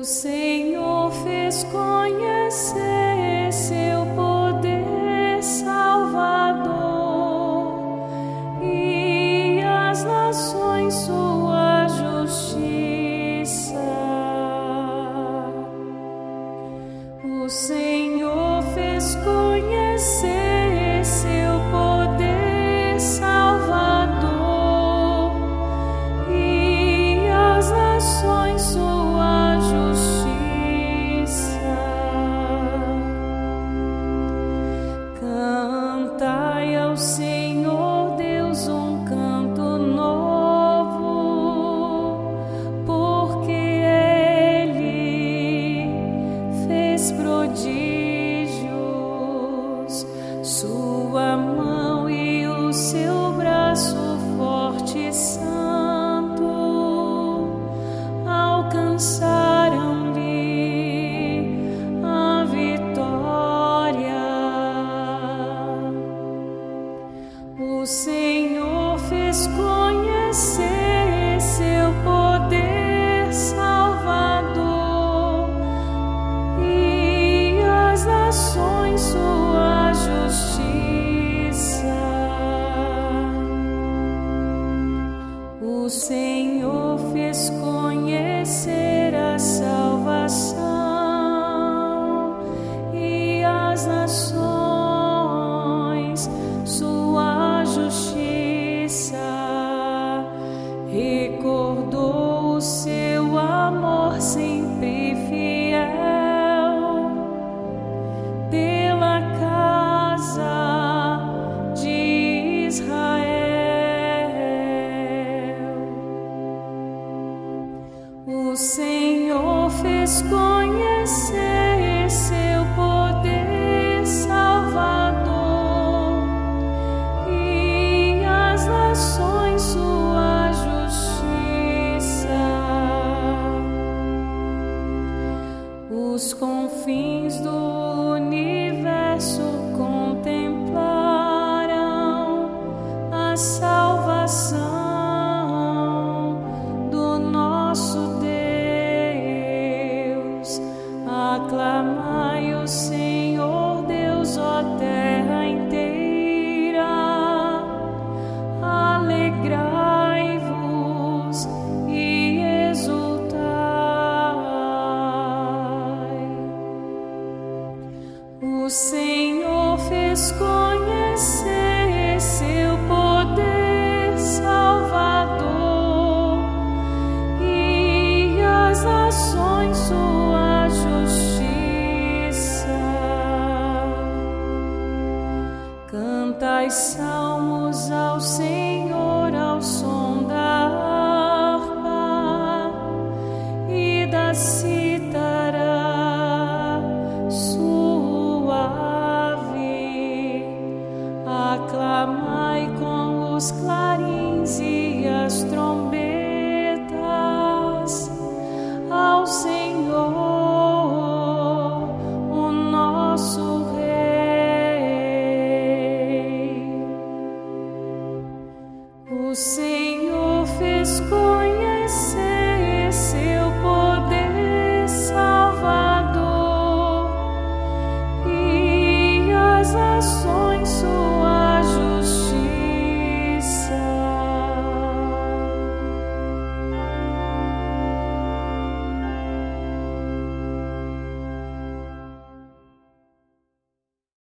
Senhor fez conhecer seu poder salvador e as nações sua justiça. O Senhor fez conhecer seu poder salvador e as nações sua justiça. Cantai ao Senhor Deus um canto novo, porque Ele fez prodígios, sua mão e o seu braço forte e santo alcançaram-lhe a vitória. O Senhor fez conhecer seu poder salvador e as nações sua justiça. O Senhor fez conhecer a salvação e as nações sua justiça. Recordou o seu amor sempre fiel pela casa de Israel. O Senhor fez conhecer seu poder salvador e as nações sua justiça. Os confins do universo contemplaram a salvação do nosso Deus. Aclamai o Senhor.